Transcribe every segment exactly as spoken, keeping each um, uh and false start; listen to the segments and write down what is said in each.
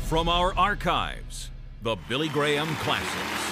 From our archives, the Billy Graham Classics.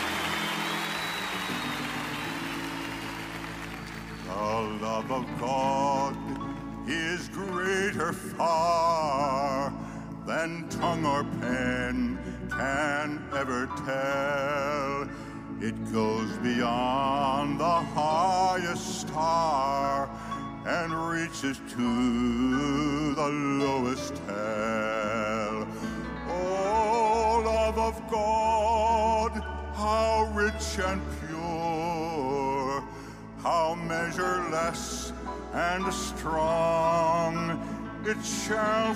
The love of God is greater far than tongue or pen can ever tell. It goes beyond the highest star and reaches to the lowest hell. Oh, love of God, how rich and pure, how measureless and strong, it shall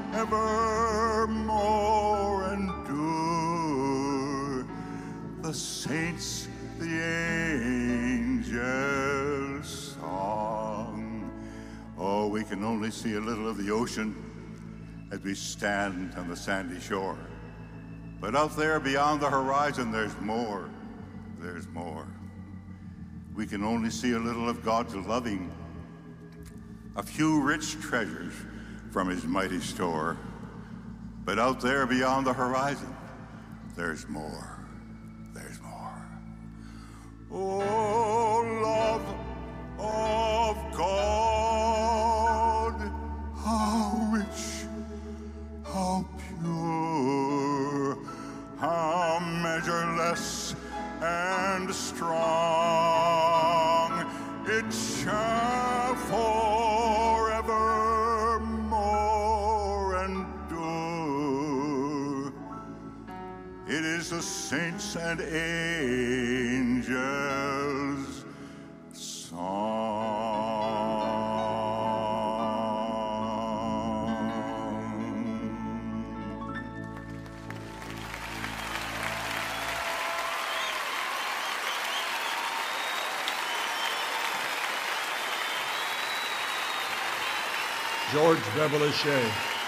forevermore endure. The saints, the angels' song. Oh, we can only see a little of the ocean as we stand on the sandy shore. But out there beyond the horizon, there's more, there's more. We can only see a little of God's loving, a few rich treasures from his mighty store. But out there beyond the horizon, there's more, there's more. Oh, love of God, how rich, how pure, how measureless and strong, it shall forevermore endure. It is the saints and angels' song. George Beveliche.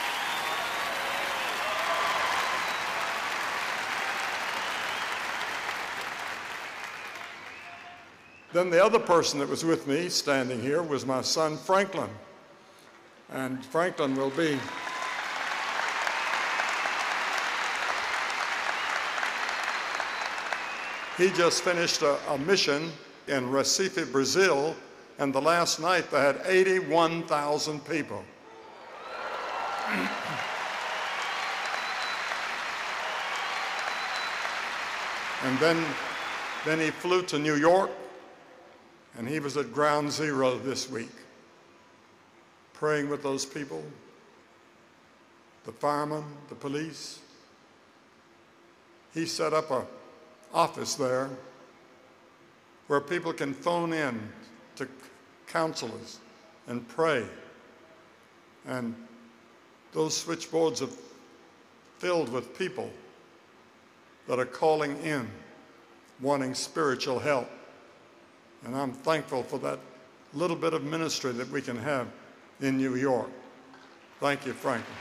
Then the other person that was with me standing here was my son Franklin. And Franklin will be he just finished a, a mission in Recife, Brazil, and the last night they had eighty-one thousand people. And then, then he flew to New York, and he was at Ground Zero this week, praying with those people, the firemen, the police. He set up an office there where people can phone in to counselors and pray. And those switchboards are filled with people that are calling in, wanting spiritual help. And I'm thankful for that little bit of ministry that we can have in New York. Thank you, Franklin.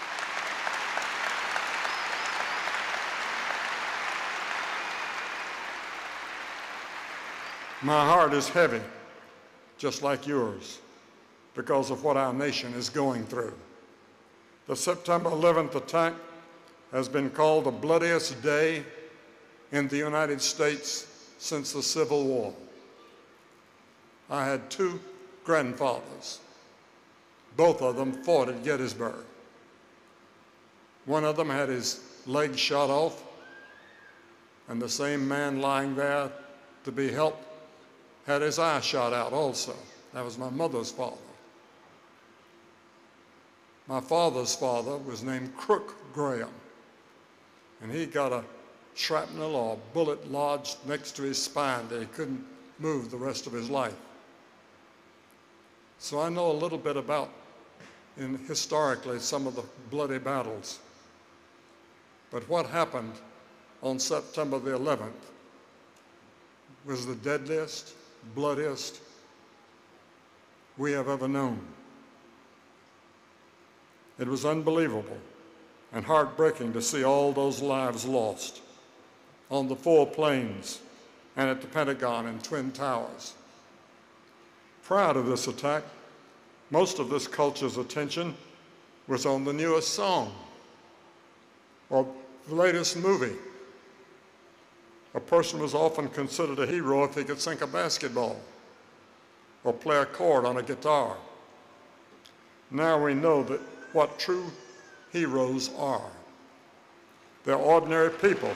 My heart is heavy, just like yours, because of what our nation is going through. The September eleventh attack has been called the bloodiest day in the United States since the Civil War. I had two grandfathers. Both of them fought at Gettysburg. One of them had his leg shot off, and the same man lying there to be helped had his eye shot out also. That was my mother's father. My father's father was named Crook Graham, and he got a shrapnel or bullet lodged next to his spine that he couldn't move the rest of his life. So I know a little bit about, in historically, some of the bloody battles. But what happened on September the eleventh was the deadliest, bloodiest we have ever known. It was unbelievable and heartbreaking to see all those lives lost on the four planes and at the Pentagon and Twin Towers. Prior to this attack, most of this culture's attention was on the newest song. Or the latest movie. A person was often considered a hero if he could sink a basketball or play a chord on a guitar. Now we know that what true heroes are. They're ordinary people.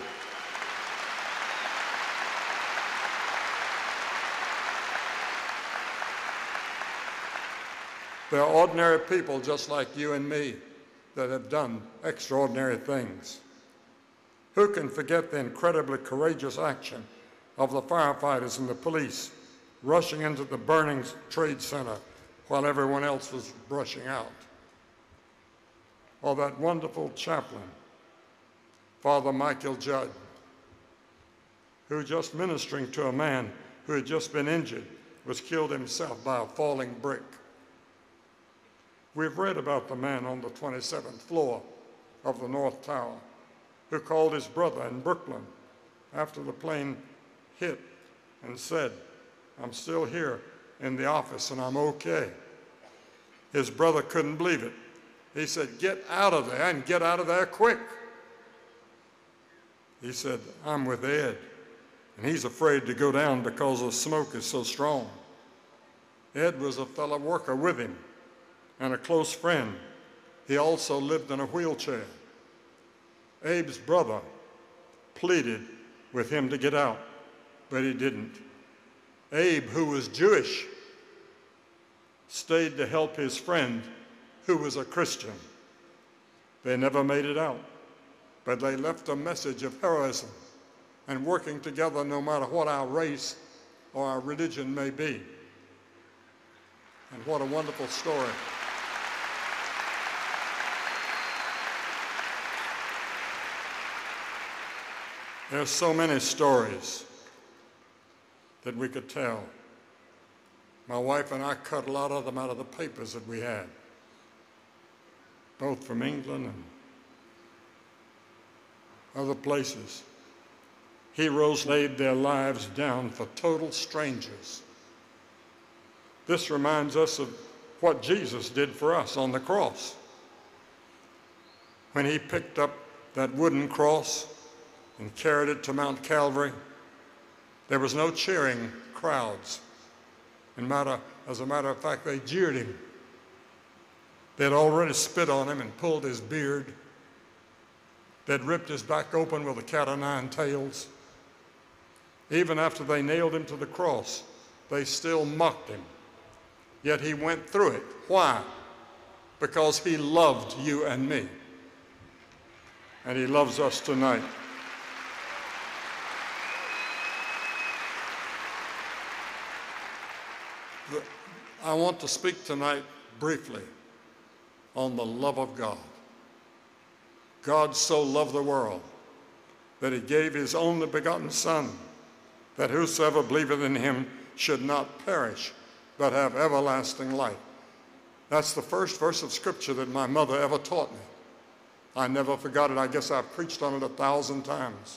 They're ordinary people just like you and me that have done extraordinary things. Who can forget the incredibly courageous action of the firefighters and the police rushing into the burning trade center while everyone else was brushing out? Or that wonderful chaplain, Father Michael Judd, who just ministering to a man who had just been injured was killed himself by a falling brick. We've read about the man on the twenty-seventh floor of the North Tower who called his brother in Brooklyn after the plane hit and said, "I'm still here in the office and I'm okay." His brother couldn't believe it. He said, "Get out of there and get out of there quick." He said, "I'm with Ed, and he's afraid to go down because the smoke is so strong." Ed was a fellow worker with him and a close friend. He also lived in a wheelchair. Abe's brother pleaded with him to get out, but he didn't. Abe, who was Jewish, stayed to help his friend who was a Christian. They never made it out, but they left a message of heroism and working together no matter what our race or our religion may be. And what a wonderful story. There's so many stories that we could tell. My wife and I cut a lot of them out of the papers that we had, both from England and other places. Heroes laid their lives down for total strangers. This reminds us of what Jesus did for us on the cross. When he picked up that wooden cross and carried it to Mount Calvary, there was no cheering crowds. And matter, as a matter of fact, they jeered him. They'd already spit on him and pulled his beard. They'd ripped his back open with a cat o' nine tails. Even after they nailed him to the cross, they still mocked him. Yet he went through it. Why? Because he loved you and me. And he loves us tonight. I want to speak tonight briefly on the love of God. God so loved the world that he gave his only begotten Son, that whosoever believeth in him should not perish, but have everlasting life. That's the first verse of Scripture that my mother ever taught me. I never forgot it. I guess I've preached on it a thousand times.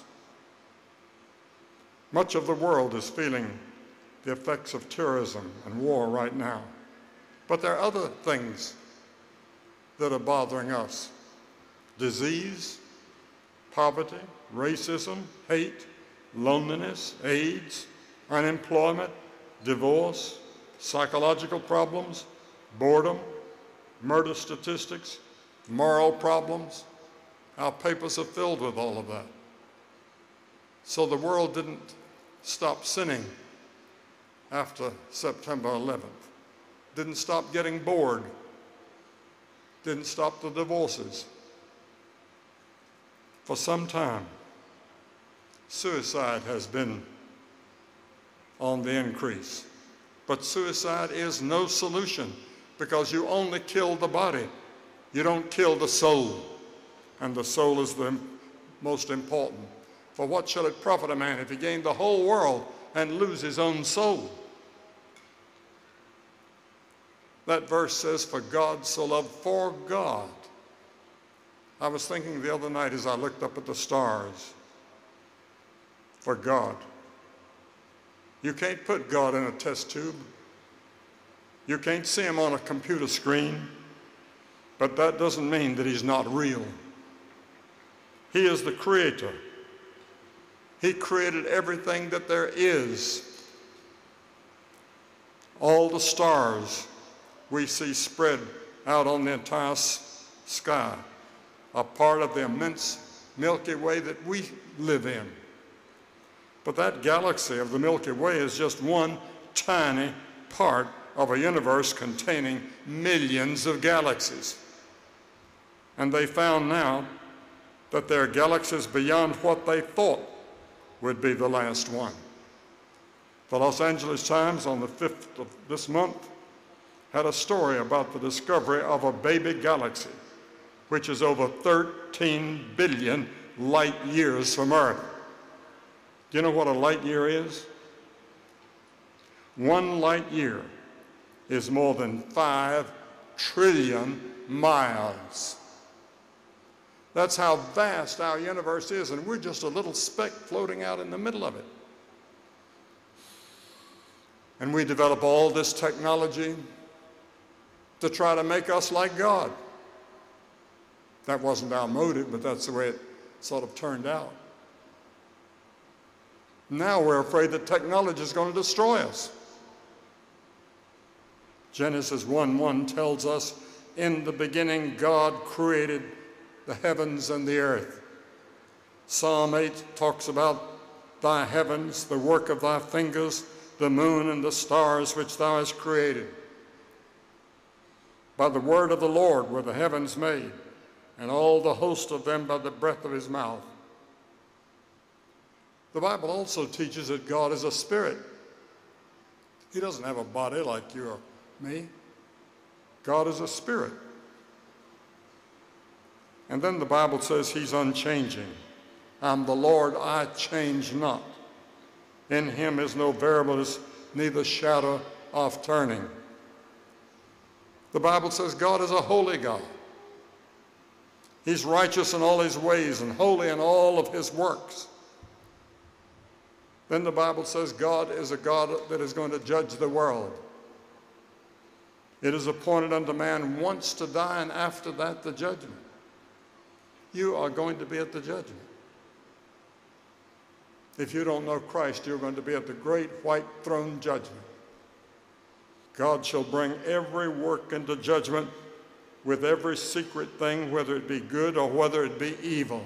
Much of the world is feeling the effects of terrorism and war right now. But there are other things that are bothering us. Disease, poverty, racism, hate, loneliness, AIDS, unemployment, divorce, psychological problems, boredom, murder statistics, moral problems. Our papers are filled with all of that. So the world didn't stop sinning after September eleventh. Didn't stop getting bored. Didn't stop the divorces. For some time, suicide has been on the increase. But suicide is no solution because you only kill the body. You don't kill the soul. And the soul is the most important. For what shall it profit a man if he gain the whole world and lose his own soul? That verse says, for God so loved, for God. I was thinking the other night as I looked up at the stars, for God. You can't put God in a test tube. You can't see him on a computer screen, but that doesn't mean that he's not real. He is the creator. He created everything that there is. All the stars we see spread out on the entire s- sky are part of the immense Milky Way that we live in. But that galaxy of the Milky Way is just one tiny part of a universe containing millions of galaxies. And they found now that there are galaxies beyond what they thought would be the last one. The Los Angeles Times on the fifth of this month had a story about the discovery of a baby galaxy, which is over thirteen billion light years from Earth. Do you know what a light year is? One light year is more than five trillion miles. That's how vast our universe is, and we're just a little speck floating out in the middle of it. And we develop all this technology to try to make us like God. That wasn't our motive, but that's the way it sort of turned out. Now we're afraid that technology is going to destroy us. Genesis one one tells us, in the beginning God created the heavens and the earth. Psalm eight talks about thy heavens, the work of thy fingers, the moon and the stars which thou hast created. By the word of the Lord were the heavens made, and all the host of them by the breath of his mouth. The Bible also teaches that God is a spirit. He doesn't have a body like you or me. God is a spirit. And then the Bible says he's unchanging. I'm the Lord, I change not. In him is no variableness, neither shadow of turning. The Bible says God is a holy God. He's righteous in all his ways and holy in all of his works. Then the Bible says God is a God that is going to judge the world. It is appointed unto man once to die, and after that the judgment. You are going to be at the judgment. If you don't know Christ, you're going to be at the great white throne judgment. God shall bring every work into judgment with every secret thing, whether it be good or whether it be evil.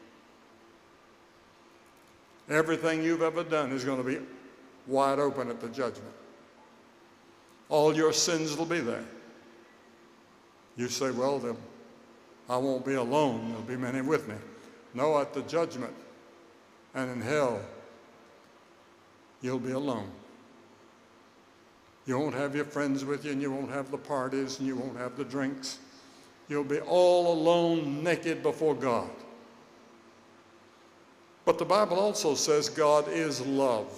Everything you've ever done is going to be wide open at the judgment. All your sins will be there. You say, well, I won't be alone. There'll be many with me. No, at the judgment and in hell, you'll be alone. You won't have your friends with you, and you won't have the parties, and you won't have the drinks. You'll be all alone, naked before God. But the Bible also says God is love.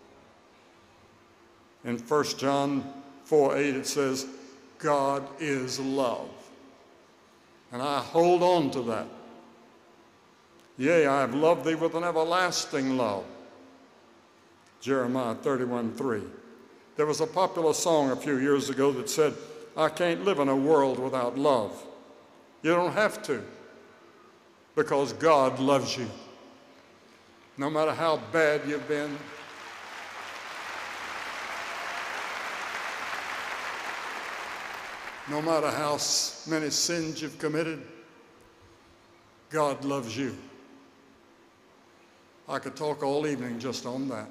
In First John four eight it says, God is love. And I hold on to that. Yea, I have loved thee with an everlasting love. Jeremiah thirty-one three. There was a popular song a few years ago that said, I can't live in a world without love. You don't have to, because God loves you. No matter how bad you've been, no matter how many sins you've committed, God loves you. I could talk all evening just on that.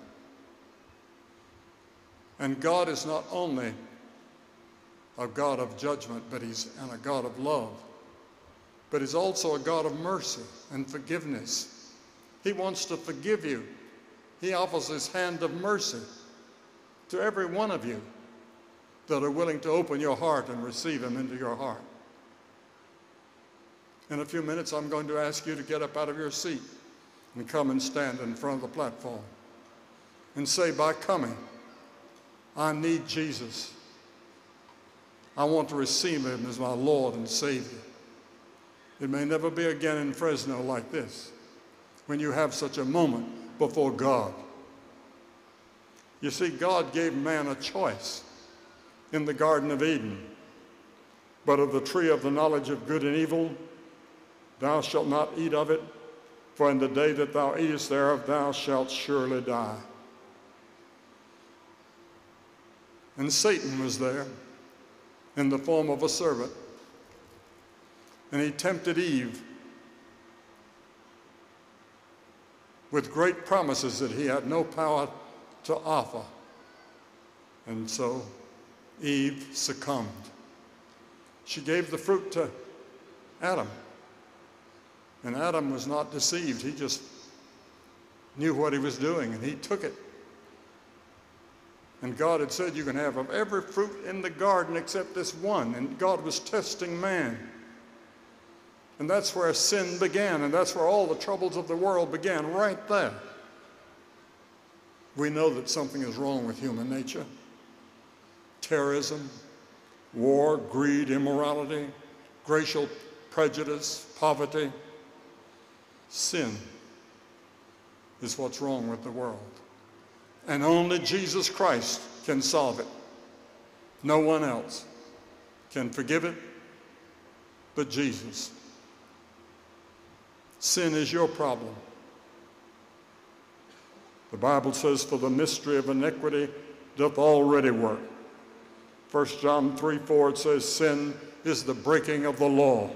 And God is not only a God of judgment, but he's and a God of love, but he's also a God of mercy and forgiveness. He wants to forgive you. He offers his hand of mercy to every one of you that are willing to open your heart and receive him into your heart. In a few minutes, I'm going to ask you to get up out of your seat and come and stand in front of the platform and say, by coming, I need Jesus. I want to receive him as my Lord and Savior. It may never be again in Fresno like this, when you have such a moment before God. You see, God gave man a choice in the Garden of Eden. But of the tree of the knowledge of good and evil, thou shalt not eat of it, for in the day that thou eatest thereof thou shalt surely die. And Satan was there in the form of a servant, and he tempted Eve with great promises that he had no power to offer. And so Eve succumbed. She gave the fruit to Adam. And Adam was not deceived. He just knew what he was doing, and he took it. And God had said, you can have of every fruit in the garden except this one. And God was testing man. And that's where sin began, and that's where all the troubles of the world began, right there. We know that something is wrong with human nature. Terrorism, war, greed, immorality, racial prejudice, poverty. Sin is what's wrong with the world. And only Jesus Christ can solve it. No one else can forgive it but Jesus. Sin is your problem. The Bible says, for the mystery of iniquity doth already work. First John three four, it says, sin is the breaking of the law.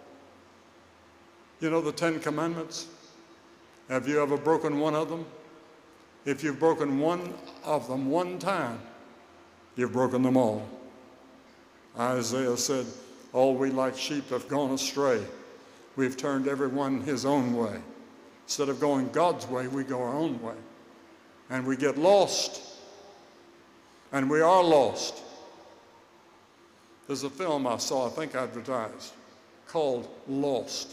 You know the Ten Commandments? Have you ever broken one of them? If you've broken one of them one time, you've broken them all. Isaiah said, all we like sheep have gone astray. We've turned everyone his own way. Instead of going God's way, we go our own way. And we get lost. And we are lost. There's a film I saw, I think advertised, called Lost.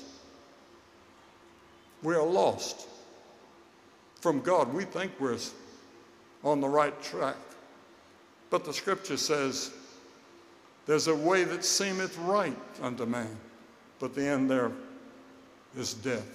We are lost. From God, we think we're on the right track. But the scripture says, there's a way that seemeth right unto man, but the end there is death.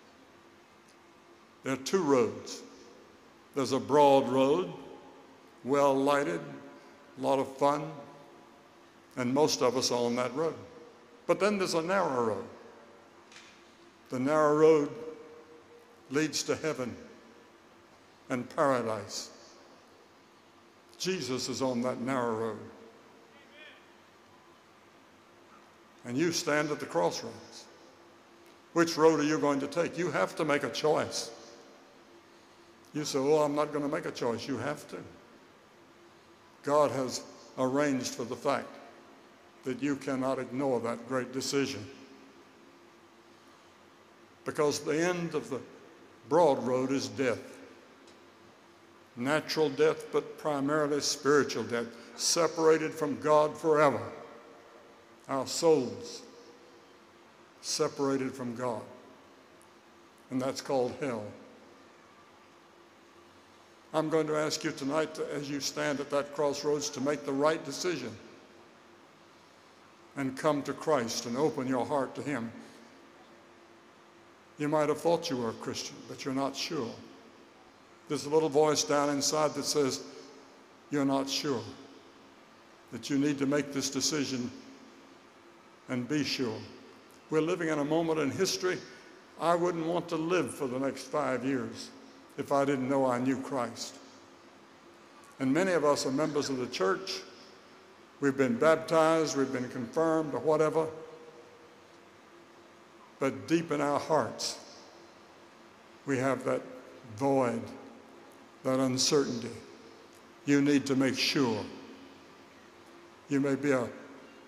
There are two roads. There's a broad road, well lighted, a lot of fun, and most of us are on that road. But then there's a narrow road. The narrow road leads to heaven and paradise. Jesus is on that narrow road. And you stand at the crossroads. Which road are you going to take? You have to make a choice. You say, oh, I'm not going to make a choice. You have to. God has arranged for the fact that you cannot ignore that great decision. Because the end of the broad road is death. Natural death, but primarily spiritual death. Separated from God forever. Our souls separated from God. And that's called hell. I'm going to ask you tonight, to, as you stand at that crossroads, to make the right decision and come to Christ and open your heart to Him. You might have thought you were a Christian, but you're not sure. There's a little voice down inside that says, you're not sure, that you need to make this decision and be sure. We're living in a moment in history I wouldn't want to live for the next five years if I didn't know I knew Christ. And many of us are members of the church. We've been baptized, we've been confirmed, or whatever. But deep in our hearts, we have that void, that uncertainty. You need to make sure. You may be a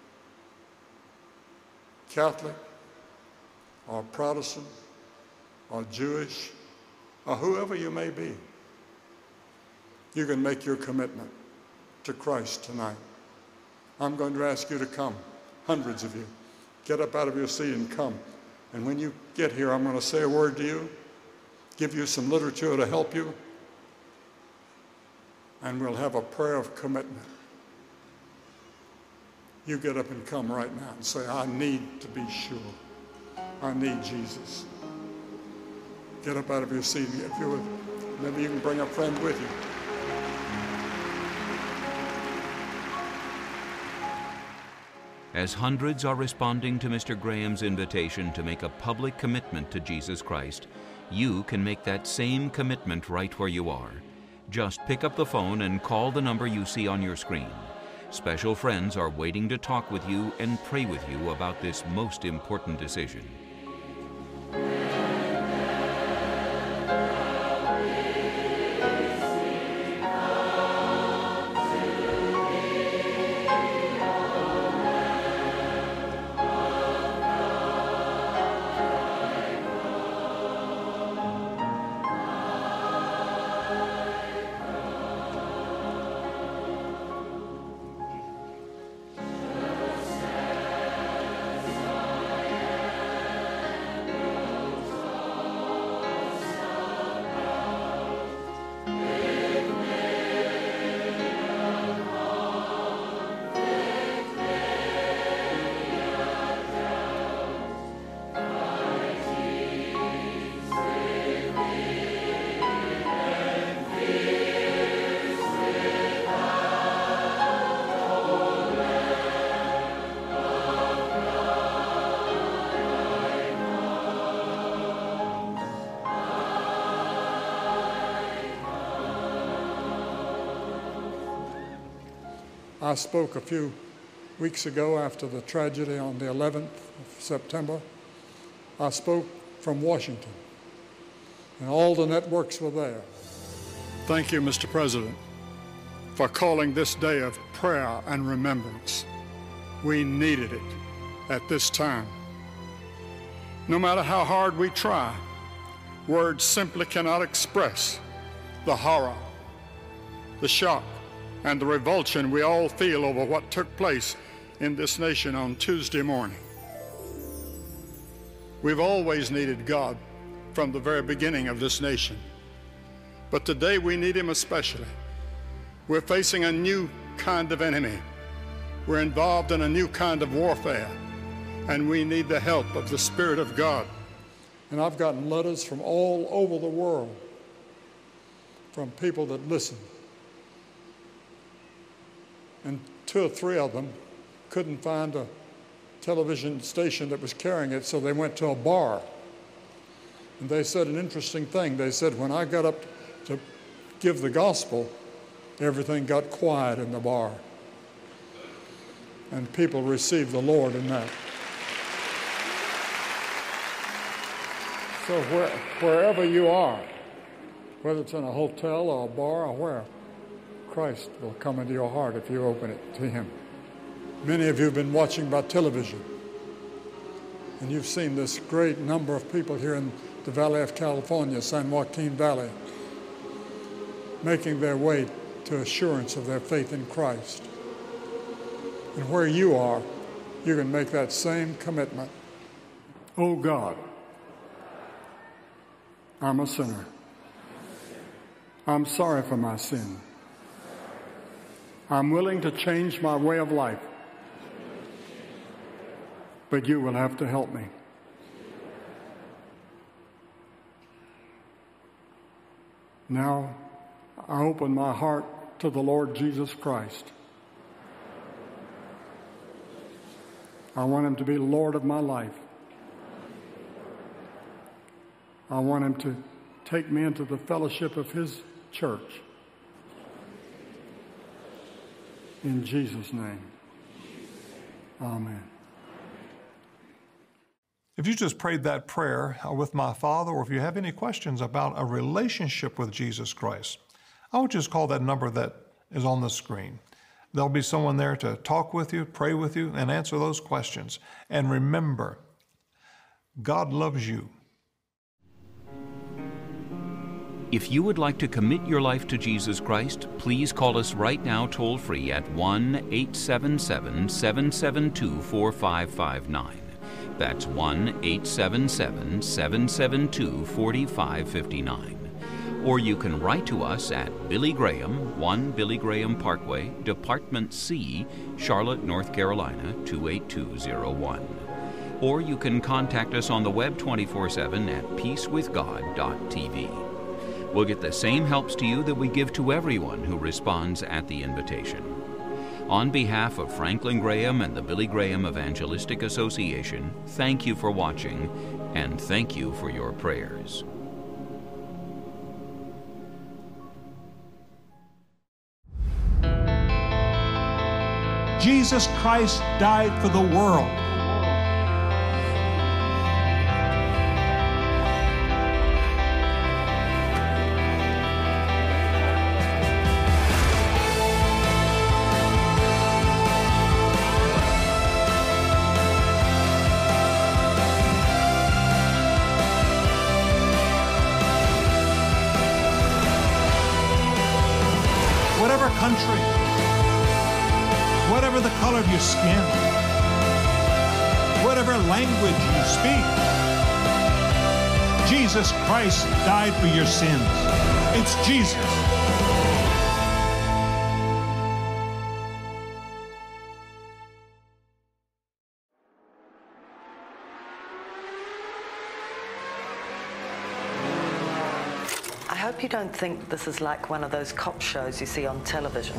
Catholic, or Protestant, or Jewish, or whoever you may be. You can make your commitment to Christ tonight. I'm going to ask you to come, hundreds of you. Get up out of your seat and come. And when you get here, I'm going to say a word to you, give you some literature to help you, and we'll have a prayer of commitment. You get up and come right now and say, I need to be sure. I need Jesus. Get up out of your seat. If you would, maybe you can bring a friend with you. As hundreds are responding to Mister Graham's invitation to make a public commitment to Jesus Christ, you can make that same commitment right where you are. Just pick up the phone and call the number you see on your screen. Special friends are waiting to talk with you and pray with you about this most important decision. I spoke a few weeks ago after the tragedy on the eleventh of September. I spoke from Washington, and all the networks were there. Thank you, Mister President, for calling this day of prayer and remembrance. We needed it at this time. No matter how hard we try, words simply cannot express the horror, the shock, and the revulsion we all feel over what took place in this nation on Tuesday morning. We've always needed God from the very beginning of this nation, but today we need Him especially. We're facing a new kind of enemy. We're involved in a new kind of warfare, and we need the help of the Spirit of God. And I've gotten letters from all over the world from people that listen. And two or three of them couldn't find a television station that was carrying it, so they went to a bar. And they said an interesting thing. They said, when I got up to give the gospel, everything got quiet in the bar. And people received the Lord in that. So where, wherever you are, whether it's in a hotel or a bar or where, Christ will come into your heart if you open it to Him. Many of you have been watching by television, and you've seen this great number of people here in the Valley of California, San Joaquin Valley, making their way to assurance of their faith in Christ. And where you are, you can make that same commitment. Oh God, I'm a sinner. I'm sorry for my sin. I'm willing to change my way of life, but you will have to help me. Now, I open my heart to the Lord Jesus Christ. I want Him to be Lord of my life. I want Him to take me into the fellowship of His church. In Jesus' name, amen. If you just prayed that prayer with my Father, or if you have any questions about a relationship with Jesus Christ, I would just call that number that is on the screen. There'll be someone there to talk with you, pray with you, and answer those questions. And remember, God loves you. If you would like to commit your life to Jesus Christ, please call us right now toll-free at one eight seven seven, seven seven two, four five five nine. That's one eight seven seven, seven seven two, four five five nine. Or you can write to us at Billy Graham, one Billy Graham Parkway, Department C, Charlotte, North Carolina, two eight two zero one. Or you can contact us on the web twenty-four seven at peace with god dot t v. We'll get the same helps to you that we give to everyone who responds at the invitation. On behalf of Franklin Graham and the Billy Graham Evangelistic Association, thank you for watching, and thank you for your prayers. Jesus Christ died for the world. Whatever country, whatever the color of your skin, whatever language you speak, Jesus Christ died for your sins. It's Jesus. I hope you don't think this is like one of those cop shows you see on television.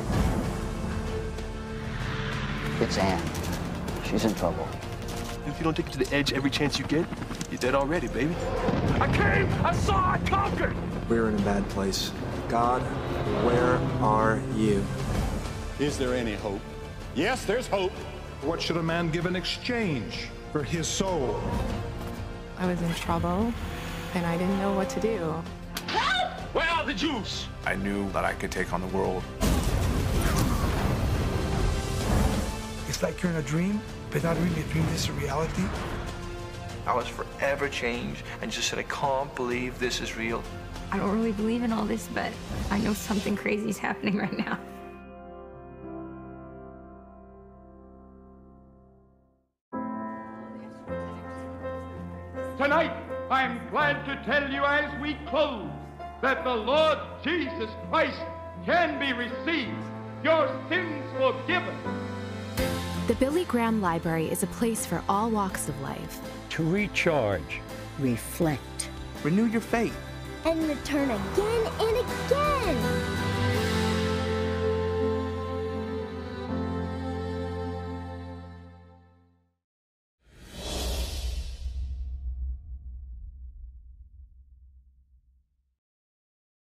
It's Anne. She's in trouble. If you don't take it to the edge every chance you get, you're dead already, baby. I came, I saw, I conquered! We're in a bad place. God, where are you? Is there any hope? Yes, there's hope. What should a man give in exchange for his soul? I was in trouble, and I didn't know what to do. Where are the Jews? I knew that I could take on the world. It's like you're in a dream, but not really a dream, this is a reality. I was forever changed and just said, I can't believe this is real. I don't really believe in all this, but I know something crazy is happening right now. Tonight, I'm glad to tell you as we close that the Lord Jesus Christ can be received, your sins forgiven. The Billy Graham Library is a place for all walks of life. To recharge, reflect, renew your faith, and return again and again.